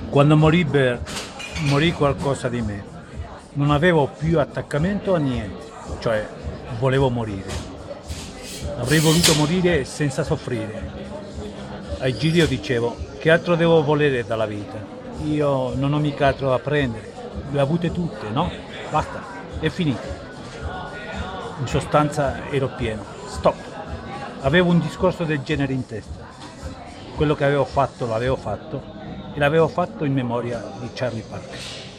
Quando morì qualcosa di me. Non avevo più attaccamento a niente, cioè volevo morire. Avrei voluto morire senza soffrire. Ai giri io dicevo, che altro devo volere dalla vita? Io non ho mica altro da prendere, le ho avute tutte, no? Basta, è finito. In sostanza ero pieno. Stop. Avevo un discorso del genere in testa. Quello che avevo fatto l'avevo fatto e l'avevo fatto in memoria di Charlie Parker.